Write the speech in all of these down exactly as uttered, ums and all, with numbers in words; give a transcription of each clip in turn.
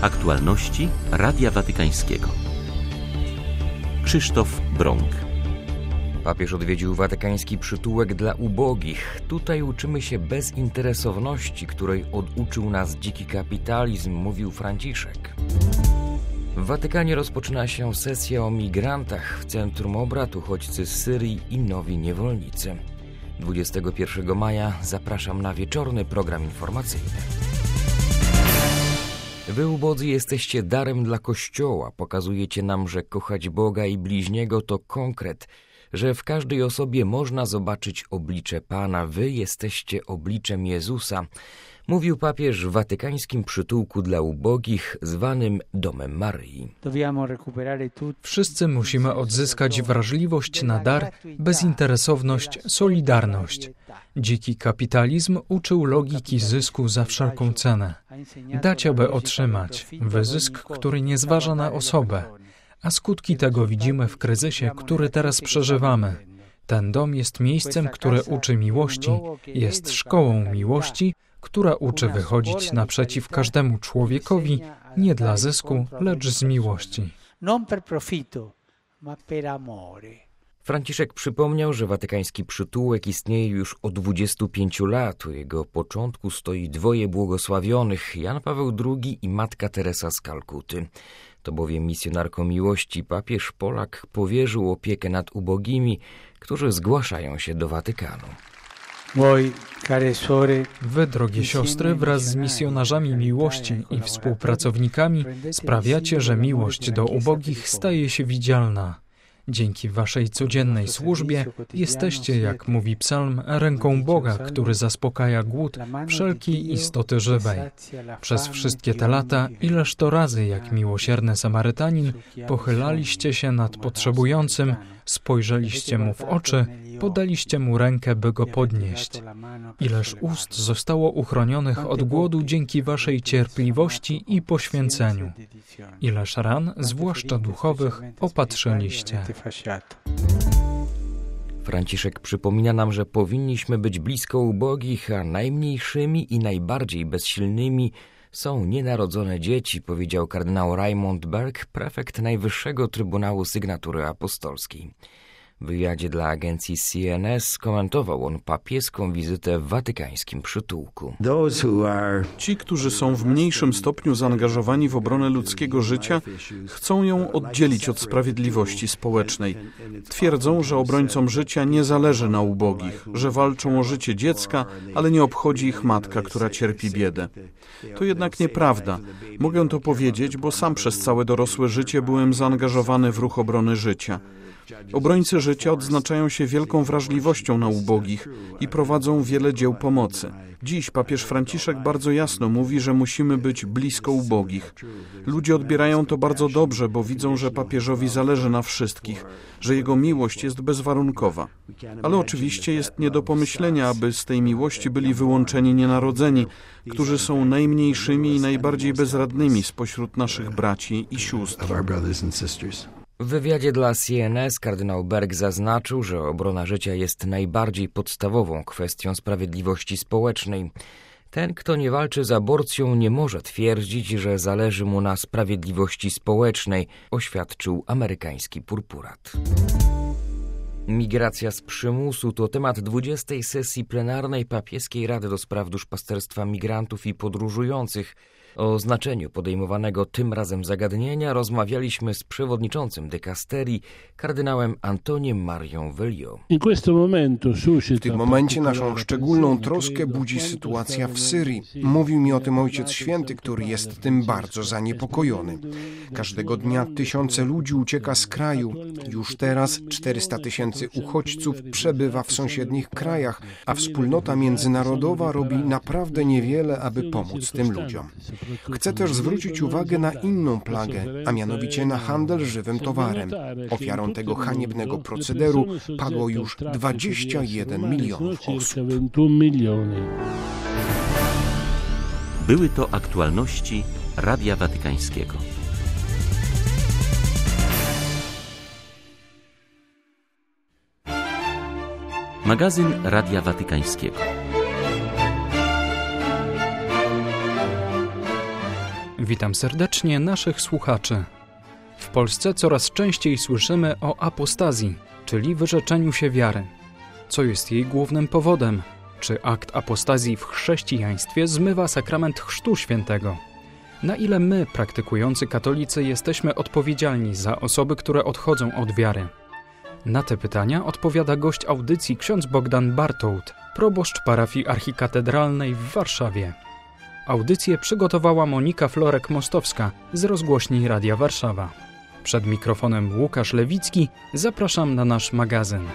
Aktualności Radia Watykańskiego. Krzysztof Brąk. Papież odwiedził watykański przytułek dla ubogich. Tutaj uczymy się bezinteresowności, której oduczył nas dziki kapitalizm, mówił Franciszek. W Watykanie rozpoczyna się sesja o migrantach. W centrum obrad uchodźcy z Syrii i nowi niewolnicy. dwudziestego pierwszego maja zapraszam na wieczorny program informacyjny. Wy, ubodzy, jesteście darem dla Kościoła. Pokazujecie nam, że kochać Boga i bliźniego to konkret, że w każdej osobie można zobaczyć oblicze Pana. Wy jesteście obliczem Jezusa, mówił papież w watykańskim przytułku dla ubogich, zwanym Domem Maryi. Wszyscy musimy odzyskać wrażliwość na dar, bezinteresowność, solidarność. Dziki kapitalizm uczył logiki zysku za wszelką cenę. Dać, aby otrzymać. Wyzysk, który nie zważa na osobę. A skutki tego widzimy w kryzysie, który teraz przeżywamy. Ten dom jest miejscem, które uczy miłości, jest szkołą miłości, która uczy wychodzić naprzeciw każdemu człowiekowi nie dla zysku, lecz z miłości. Franciszek przypomniał, że watykański przytułek istnieje już od dwudziestu pięciu lat. U jego początku stoi dwoje błogosławionych, Jan Paweł drugi i Matka Teresa z Kalkuty. To bowiem misjonarkom miłości papież Polak powierzył opiekę nad ubogimi, którzy zgłaszają się do Watykanu. Wy, drogie siostry, wraz z misjonarzami miłości i współpracownikami sprawiacie, że miłość do ubogich staje się widzialna. Dzięki waszej codziennej służbie jesteście, jak mówi psalm, ręką Boga, który zaspokaja głód wszelkiej istoty żywej. Przez wszystkie te lata, ileż to razy, jak miłosierny Samarytanin, pochylaliście się nad potrzebującym, spojrzeliście mu w oczy, podaliście mu rękę, by go podnieść. Ileż ust zostało uchronionych od głodu dzięki waszej cierpliwości i poświęceniu. Ileż ran, zwłaszcza duchowych, opatrzyliście. Franciszek przypomina nam, że powinniśmy być blisko ubogich, a najmniejszymi i najbardziej bezsilnymi są nienarodzone dzieci, powiedział kardynał Raymond Berg, prefekt Najwyższego Trybunału Sygnatury Apostolskiej. W wywiadzie dla agencji C N S skomentował on papieską wizytę w watykańskim przytułku. Ci, którzy są w mniejszym stopniu zaangażowani w obronę ludzkiego życia, chcą ją oddzielić od sprawiedliwości społecznej. Twierdzą, że obrońcom życia nie zależy na ubogich, że walczą o życie dziecka, ale nie obchodzi ich matka, która cierpi biedę. To jednak nieprawda. Mogę to powiedzieć, bo sam przez całe dorosłe życie byłem zaangażowany w ruch obrony życia. Obrońcy życia odznaczają się wielką wrażliwością na ubogich i prowadzą wiele dzieł pomocy. Dziś papież Franciszek bardzo jasno mówi, że musimy być blisko ubogich. Ludzie odbierają to bardzo dobrze, bo widzą, że papieżowi zależy na wszystkich, że jego miłość jest bezwarunkowa. Ale oczywiście jest nie do pomyślenia, aby z tej miłości byli wyłączeni nienarodzeni, którzy są najmniejszymi i najbardziej bezradnymi spośród naszych braci i sióstr. W wywiadzie dla C N S kardynał Berg zaznaczył, że obrona życia jest najbardziej podstawową kwestią sprawiedliwości społecznej. Ten, kto nie walczy z aborcją, nie może twierdzić, że zależy mu na sprawiedliwości społecznej, oświadczył amerykański purpurat. Migracja z przymusu to temat dwudziestej sesji plenarnej Papieskiej Rady do Spraw Duszpasterstwa Migrantów i Podróżujących. O znaczeniu podejmowanego tym razem zagadnienia rozmawialiśmy z przewodniczącym dykasterii, kardynałem Antoniem Marią Velio. W tym momencie naszą szczególną troskę budzi sytuacja w Syrii. Mówił mi o tym Ojciec Święty, który jest tym bardzo zaniepokojony. Każdego dnia tysiące ludzi ucieka z kraju. Już teraz czterysta tysięcy uchodźców przebywa w sąsiednich krajach, a wspólnota międzynarodowa robi naprawdę niewiele, aby pomóc tym ludziom. Chcę też zwrócić uwagę na inną plagę, a mianowicie na handel żywym towarem. Ofiarą tego haniebnego procederu padło już dwadzieścia jeden milionów osób. Były to aktualności Radia Watykańskiego. Magazyn Radia Watykańskiego. Witam serdecznie naszych słuchaczy. W Polsce coraz częściej słyszymy o apostazji, czyli wyrzeczeniu się wiary. Co jest jej głównym powodem? Czy akt apostazji w chrześcijaństwie zmywa sakrament Chrztu Świętego? Na ile my, praktykujący katolicy, jesteśmy odpowiedzialni za osoby, które odchodzą od wiary? Na te pytania odpowiada gość audycji ksiądz Bogdan Bartołt, proboszcz parafii archikatedralnej w Warszawie. Audycję przygotowała Monika Florek-Mostowska z rozgłośni Radia Warszawa. Przed mikrofonem Łukasz Lewicki, zapraszam na nasz magazyn.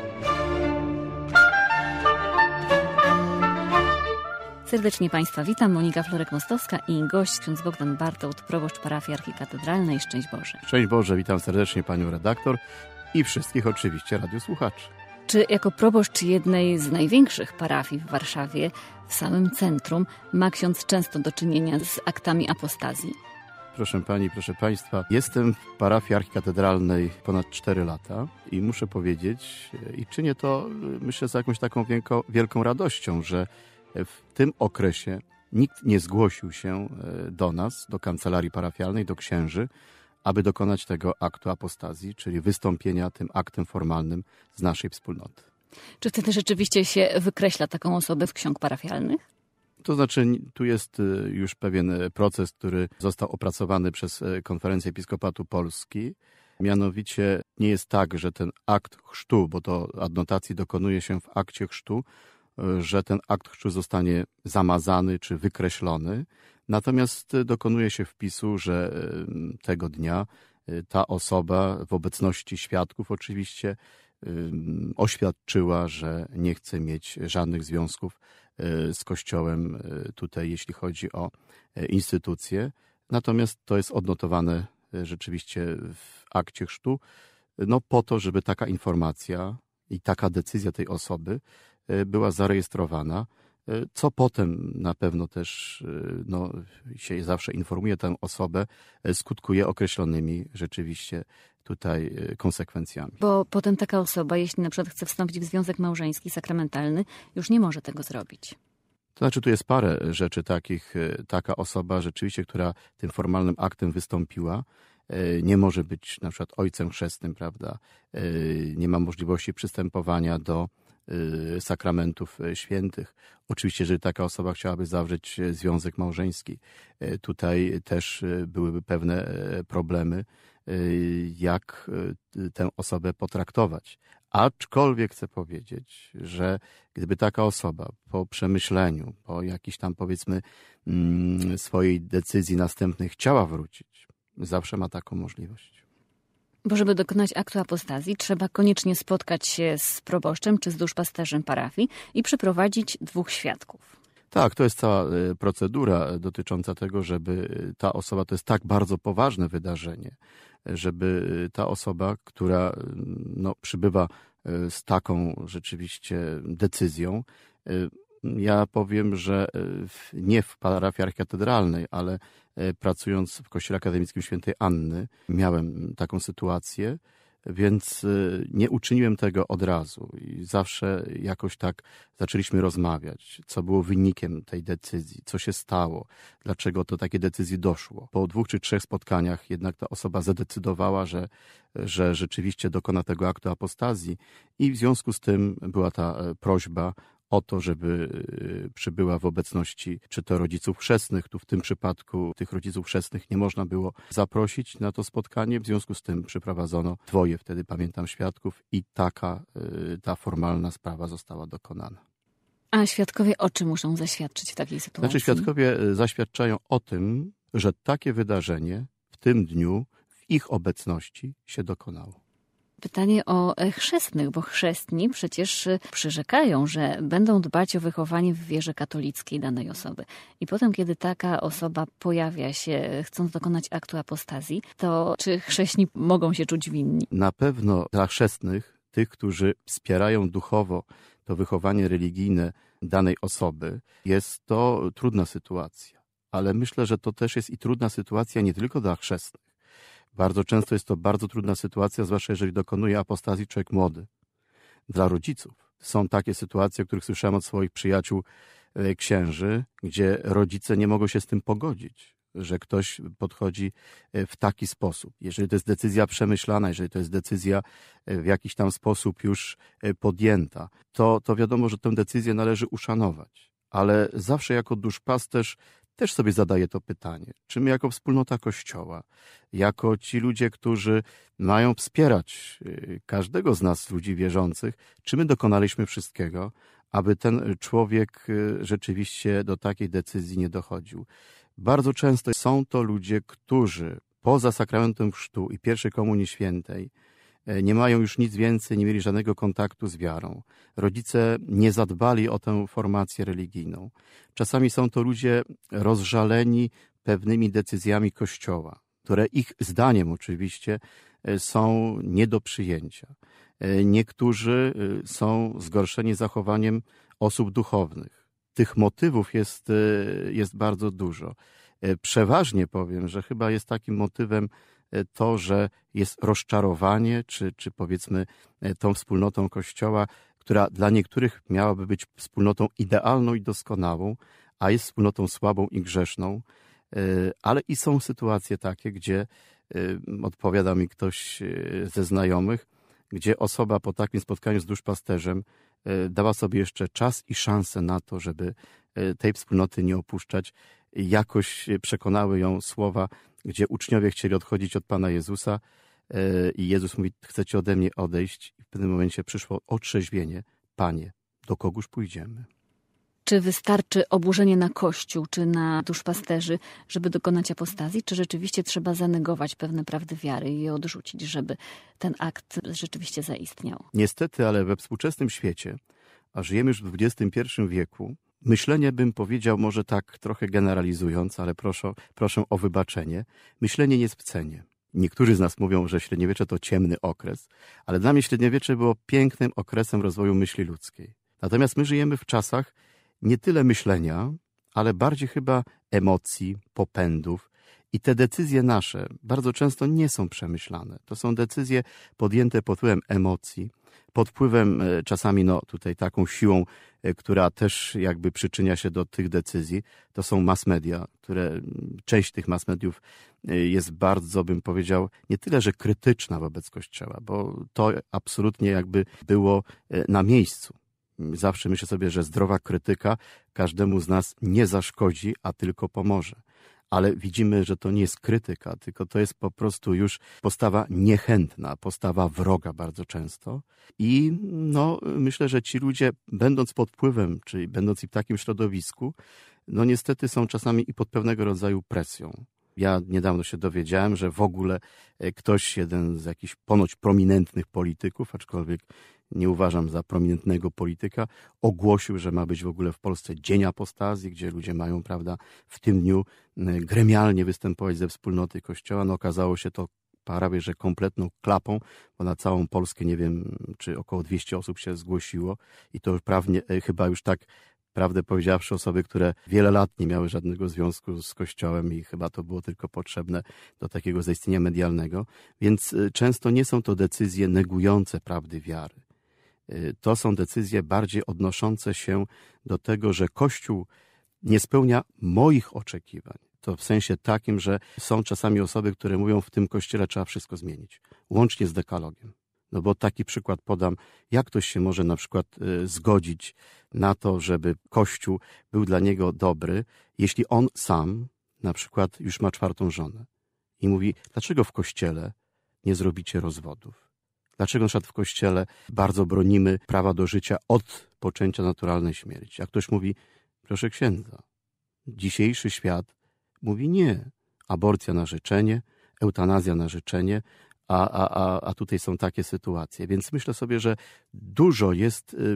Serdecznie Państwa witam, Monika Florek-Mostowska i gość ksiądz Bogdan Bartołt, proboszcz parafii archikatedralnej. Szczęść Boże. Szczęść Boże, witam serdecznie Panią redaktor i wszystkich oczywiście radiosłuchaczy. Czy jako proboszcz jednej z największych parafii w Warszawie, w samym centrum, ma ksiądz często do czynienia z aktami apostazji? Proszę Pani, proszę Państwa, jestem w parafii archikatedralnej ponad cztery lata i muszę powiedzieć, i czynię to, myślę, z jakąś taką wielką, wielką radością, że w tym okresie nikt nie zgłosił się do nas, do kancelarii parafialnej, do księży, aby dokonać tego aktu apostazji, czyli wystąpienia tym aktem formalnym z naszej wspólnoty. Czy wtedy rzeczywiście się wykreśla taką osobę z ksiąg parafialnych? To znaczy, tu jest już pewien proces, który został opracowany przez Konferencję Episkopatu Polski. Mianowicie nie jest tak, że ten akt chrztu, bo to adnotacji dokonuje się w akcie chrztu, że ten akt chrztu zostanie zamazany czy wykreślony. Natomiast dokonuje się wpisu, że tego dnia ta osoba w obecności świadków oczywiście oświadczyła, że nie chce mieć żadnych związków z Kościołem tutaj, jeśli chodzi o instytucje. Natomiast to jest odnotowane rzeczywiście w akcie chrztu, no po to, żeby taka informacja i taka decyzja tej osoby była zarejestrowana, co potem na pewno też no, się zawsze informuje tę osobę, skutkuje określonymi rzeczywiście tutaj konsekwencjami. Bo potem taka osoba, jeśli na przykład chce wstąpić w związek małżeński, sakramentalny, już nie może tego zrobić. To znaczy, tu jest parę rzeczy takich. Taka osoba rzeczywiście, która tym formalnym aktem wystąpiła, nie może być na przykład ojcem chrzestnym, prawda? Nie ma możliwości przystępowania do sakramentów świętych. Oczywiście, jeżeli taka osoba chciałaby zawrzeć związek małżeński, tutaj też byłyby pewne problemy, jak tę osobę potraktować. Aczkolwiek chcę powiedzieć, że gdyby taka osoba po przemyśleniu, po jakiejś tam powiedzmy swojej decyzji następnej chciała wrócić, zawsze ma taką możliwość. Bo żeby dokonać aktu apostazji, trzeba koniecznie spotkać się z proboszczem czy z duszpasterzem parafii i przyprowadzić dwóch świadków. Tak, to jest cała procedura dotycząca tego, żeby ta osoba, to jest tak bardzo poważne wydarzenie, żeby ta osoba, która no, przybywa z taką rzeczywiście decyzją, ja powiem, że nie w parafii archikatedralnej, ale pracując w Kościele Akademickim Świętej Anny, miałem taką sytuację, więc nie uczyniłem tego od razu i zawsze jakoś tak zaczęliśmy rozmawiać, co było wynikiem tej decyzji, co się stało, dlaczego do takiej decyzji doszło. Po dwóch czy trzech spotkaniach jednak ta osoba zadecydowała, że, że rzeczywiście dokona tego aktu apostazji i w związku z tym była ta prośba o to, żeby przybyła w obecności czy to rodziców chrzestnych. Tu w tym przypadku tych rodziców chrzestnych nie można było zaprosić na to spotkanie. W związku z tym przyprowadzono dwoje, wtedy pamiętam, świadków i taka ta formalna sprawa została dokonana. A świadkowie o czym muszą zaświadczyć w takiej sytuacji? Znaczy świadkowie zaświadczają o tym, że takie wydarzenie w tym dniu w ich obecności się dokonało. Pytanie o chrzestnych, bo chrzestni przecież przyrzekają, że będą dbać o wychowanie w wierze katolickiej danej osoby. I potem, kiedy taka osoba pojawia się, chcąc dokonać aktu apostazji, to czy chrzestni mogą się czuć winni? Na pewno dla chrzestnych, tych, którzy wspierają duchowo to wychowanie religijne danej osoby, jest to trudna sytuacja. Ale myślę, że to też jest i trudna sytuacja nie tylko dla chrzestnych. Bardzo często jest to bardzo trudna sytuacja, zwłaszcza jeżeli dokonuje apostazji człowiek młody. Dla rodziców są takie sytuacje, o których słyszałem od swoich przyjaciół księży, gdzie rodzice nie mogą się z tym pogodzić, że ktoś podchodzi w taki sposób. Jeżeli to jest decyzja przemyślana, jeżeli to jest decyzja w jakiś tam sposób już podjęta, to, to wiadomo, że tę decyzję należy uszanować. Ale zawsze jako duszpasterz też sobie zadaję to pytanie, czy my jako wspólnota Kościoła, jako ci ludzie, którzy mają wspierać każdego z nas, ludzi wierzących, czy my dokonaliśmy wszystkiego, aby ten człowiek rzeczywiście do takiej decyzji nie dochodził. Bardzo często są to ludzie, którzy poza sakramentem chrztu i pierwszej komunii świętej nie mają już nic więcej, nie mieli żadnego kontaktu z wiarą. Rodzice nie zadbali o tę formację religijną. Czasami są to ludzie rozżaleni pewnymi decyzjami Kościoła, które ich zdaniem oczywiście są nie do przyjęcia. Niektórzy są zgorszeni zachowaniem osób duchownych. Tych motywów jest, jest bardzo dużo. Przeważnie powiem, że chyba jest takim motywem to, że jest rozczarowanie, czy, czy powiedzmy tą wspólnotą Kościoła, która dla niektórych miałaby być wspólnotą idealną i doskonałą, a jest wspólnotą słabą i grzeszną. Ale i są sytuacje takie, gdzie odpowiada mi ktoś ze znajomych, gdzie osoba po takim spotkaniu z duszpasterzem dała sobie jeszcze czas i szansę na to, żeby tej wspólnoty nie opuszczać. Jakoś przekonały ją słowa, gdzie uczniowie chcieli odchodzić od Pana Jezusa i Jezus mówi, chcecie ode mnie odejść? I w pewnym momencie przyszło otrzeźwienie. Panie, do kogóż pójdziemy? Czy wystarczy oburzenie na Kościół, czy na duszpasterzy, żeby dokonać apostazji, czy rzeczywiście trzeba zanegować pewne prawdy wiary i je odrzucić, żeby ten akt rzeczywiście zaistniał? Niestety, ale we współczesnym świecie, a żyjemy już w dwudziestym pierwszym wieku, myślenie, bym powiedział, może tak trochę generalizując, ale proszę, proszę o wybaczenie, myślenie jest w cenie. Niektórzy z nas mówią, że średniowiecze to ciemny okres, ale dla mnie średniowiecze było pięknym okresem rozwoju myśli ludzkiej. Natomiast my żyjemy w czasach nie tyle myślenia, ale bardziej chyba emocji, popędów. I te decyzje nasze bardzo często nie są przemyślane. To są decyzje podjęte pod wpływem emocji, pod wpływem czasami no tutaj taką siłą, która też jakby przyczynia się do tych decyzji. To są mass media, które część tych mass mediów jest bardzo, bym powiedział, nie tyle, że krytyczna wobec Kościoła, bo to absolutnie jakby było na miejscu. Zawsze myślę sobie, że zdrowa krytyka każdemu z nas nie zaszkodzi, a tylko pomoże. Ale widzimy, że to nie jest krytyka, tylko to jest po prostu już postawa niechętna, postawa wroga bardzo często. I no, myślę, że ci ludzie, będąc pod wpływem, czyli będąc i w takim środowisku, no niestety są czasami i pod pewnego rodzaju presją. Ja niedawno się dowiedziałem, że w ogóle ktoś, jeden z jakichś ponoć prominentnych polityków, aczkolwiek nie uważam za prominentnego polityka, ogłosił, że ma być w ogóle w Polsce Dzień Apostazji, gdzie ludzie mają, prawda, w tym dniu gremialnie występować ze wspólnoty Kościoła. No okazało się to prawie, że kompletną klapą, bo na całą Polskę, nie wiem, czy około dwieście osób się zgłosiło i to prawnie, chyba już tak, prawdę powiedziawszy, osoby, które wiele lat nie miały żadnego związku z Kościołem i chyba to było tylko potrzebne do takiego zaistnienia medialnego. Więc często nie są to decyzje negujące prawdy wiary. To są decyzje bardziej odnoszące się do tego, że Kościół nie spełnia moich oczekiwań. To w sensie takim, że są czasami osoby, które mówią, w tym Kościele trzeba wszystko zmienić, łącznie z dekalogiem. No bo taki przykład podam, jak ktoś się może na przykład zgodzić na to, żeby Kościół był dla niego dobry, jeśli on sam na przykład już ma czwartą żonę i mówi, dlaczego w Kościele nie zrobicie rozwodów? Dlaczego na przykład w Kościele bardzo bronimy prawa do życia od poczęcia naturalnej śmierci? A ktoś mówi, proszę księdza, dzisiejszy świat mówi nie. Aborcja na życzenie, eutanazja na życzenie, a, a, a, a tutaj są takie sytuacje. Więc myślę sobie, że dużo jest y,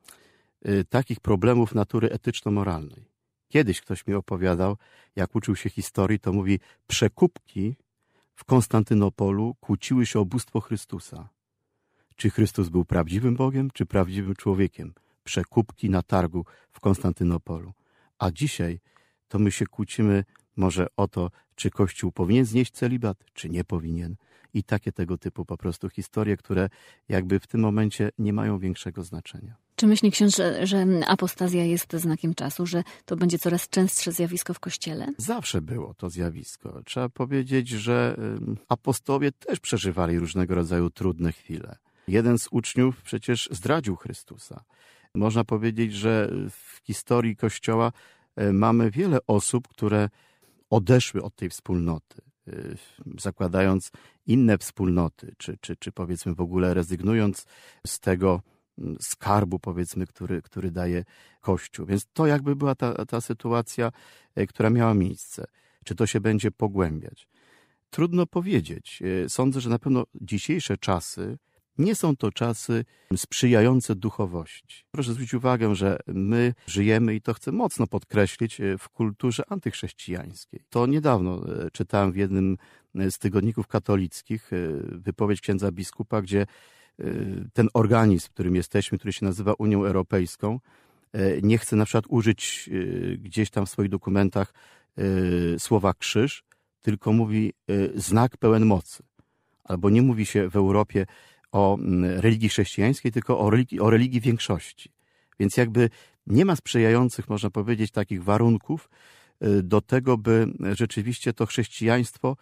y, takich problemów natury etyczno-moralnej. Kiedyś ktoś mi opowiadał, jak uczył się historii, to mówi, przekupki w Konstantynopolu kłóciły się o bóstwo Chrystusa. Czy Chrystus był prawdziwym Bogiem, czy prawdziwym człowiekiem? Przekupki na targu w Konstantynopolu. A dzisiaj to my się kłócimy może o to, czy Kościół powinien znieść celibat, czy nie powinien. I takie tego typu po prostu historie, które jakby w tym momencie nie mają większego znaczenia. Czy myśli ksiądz, że, że apostazja jest znakiem czasu, że to będzie coraz częstsze zjawisko w Kościele? Zawsze było to zjawisko. Trzeba powiedzieć, że apostołowie też przeżywali różnego rodzaju trudne chwile. Jeden z uczniów przecież zdradził Chrystusa. Można powiedzieć, że w historii Kościoła mamy wiele osób, które odeszły od tej wspólnoty, zakładając inne wspólnoty, czy, czy, czy powiedzmy w ogóle rezygnując z tego skarbu, powiedzmy, który, który daje Kościół. Więc to jakby była ta, ta sytuacja, która miała miejsce. Czy to się będzie pogłębiać? Trudno powiedzieć. Sądzę, że na pewno dzisiejsze czasy nie są to czasy sprzyjające duchowości. Proszę zwrócić uwagę, że my żyjemy, i to chcę mocno podkreślić, w kulturze antychrześcijańskiej. To niedawno czytałem w jednym z tygodników katolickich wypowiedź księdza biskupa, gdzie ten organizm, w którym jesteśmy, który się nazywa Unią Europejską, nie chce na przykład użyć gdzieś tam w swoich dokumentach słowa krzyż, tylko mówi znak pełen mocy. Albo nie mówi się w Europie o religii chrześcijańskiej, tylko o religii, o religii większości. Więc jakby nie ma sprzyjających, można powiedzieć, takich warunków do tego, by rzeczywiście to chrześcijaństwo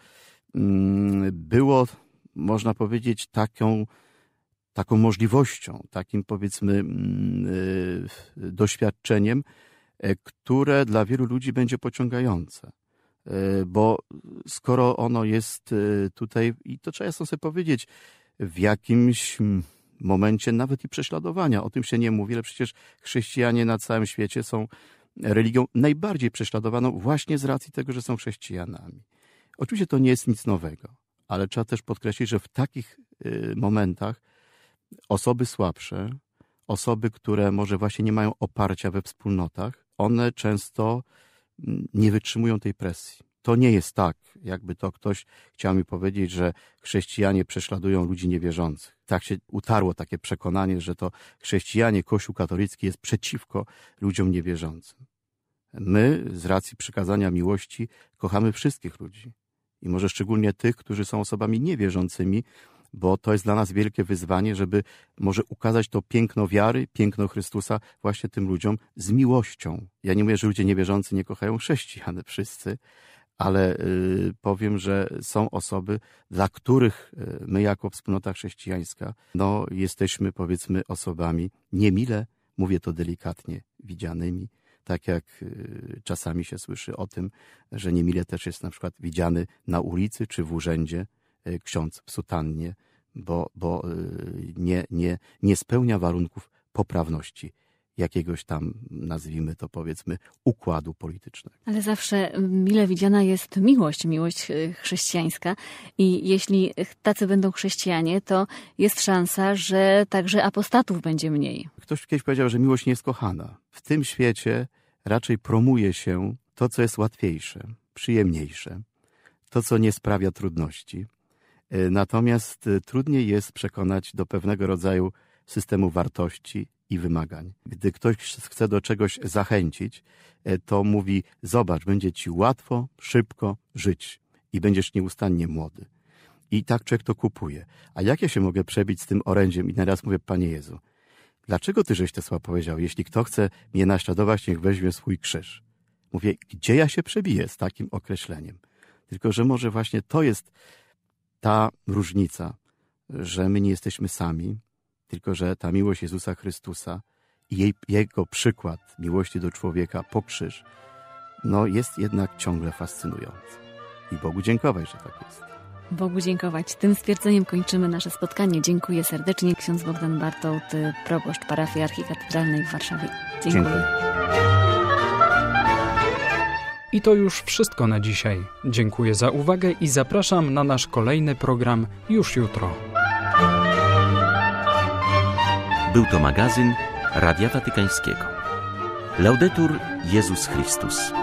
było, można powiedzieć, taką, taką możliwością, takim powiedzmy doświadczeniem, które dla wielu ludzi będzie pociągające. Bo skoro ono jest tutaj, i to trzeba jasno sobie powiedzieć, w jakimś momencie nawet i prześladowania, o tym się nie mówi, ale przecież chrześcijanie na całym świecie są religią najbardziej prześladowaną właśnie z racji tego, że są chrześcijanami. Oczywiście to nie jest nic nowego, ale trzeba też podkreślić, że w takich momentach osoby słabsze, osoby, które może właśnie nie mają oparcia we wspólnotach, one często nie wytrzymują tej presji. To nie jest tak, jakby to ktoś chciał mi powiedzieć, że chrześcijanie prześladują ludzi niewierzących. Tak się utarło takie przekonanie, że to chrześcijanie, Kościół katolicki jest przeciwko ludziom niewierzącym. My z racji przykazania miłości kochamy wszystkich ludzi. I może szczególnie tych, którzy są osobami niewierzącymi, bo to jest dla nas wielkie wyzwanie, żeby może ukazać to piękno wiary, piękno Chrystusa właśnie tym ludziom z miłością. Ja nie mówię, że ludzie niewierzący nie kochają chrześcijan, wszyscy, ale y, powiem, że są osoby, dla których my jako wspólnota chrześcijańska, no jesteśmy powiedzmy osobami niemile, mówię to delikatnie, widzianymi, tak jak y, czasami się słyszy o tym, że niemile też jest na przykład widziany na ulicy czy w urzędzie y, ksiądz w sutannie, bo, bo y, nie, nie, nie spełnia warunków poprawności jakiegoś tam, nazwijmy to powiedzmy, układu politycznego. Ale zawsze mile widziana jest miłość, miłość chrześcijańska i jeśli tacy będą chrześcijanie, to jest szansa, że także apostatów będzie mniej. Ktoś kiedyś powiedział, że miłość nie jest kochana. W tym świecie raczej promuje się to, co jest łatwiejsze, przyjemniejsze, to, co nie sprawia trudności. Natomiast trudniej jest przekonać do pewnego rodzaju systemu wartości i wymagań. Gdy ktoś chce do czegoś zachęcić, to mówi, zobacz, będzie ci łatwo, szybko żyć i będziesz nieustannie młody. I tak człowiek to kupuje. A jak ja się mogę przebić z tym orędziem? I naraz mówię, Panie Jezu, dlaczego Ty żeś te słowa powiedział? Jeśli kto chce mnie naśladować, niech weźmie swój krzyż. Mówię, gdzie ja się przebiję z takim określeniem? Tylko że może właśnie to jest ta różnica, że my nie jesteśmy sami, tylko że ta miłość Jezusa Chrystusa i jej, Jego przykład miłości do człowieka po krzyż, no jest jednak ciągle fascynujący. I Bogu dziękować, że tak jest. Bogu dziękować. Tym stwierdzeniem kończymy nasze spotkanie. Dziękuję serdecznie. Ksiądz Bogdan Bartold, proboszcz parafii archikatedralnej w Warszawie. Dziękuję. Dziękuję. I to już wszystko na dzisiaj. Dziękuję za uwagę i zapraszam na nasz kolejny program już jutro. Był to magazyn Radia Watykańskiego. Laudetur Jezus Chrystus.